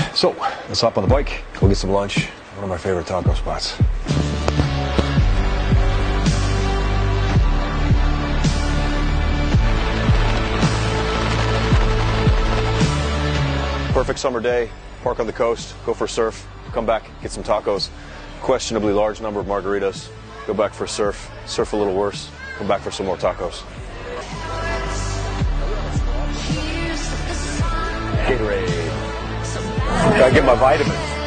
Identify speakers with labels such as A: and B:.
A: So, let's hop on the bike, go get some lunch. One of my favorite taco spots. Perfect summer day, park on the coast, go for a surf, come back, get some tacos. Questionably large number of margaritas, go back for a surf, surf a little worse, come back for some more tacos. Gatorade. Gotta get my vitamins.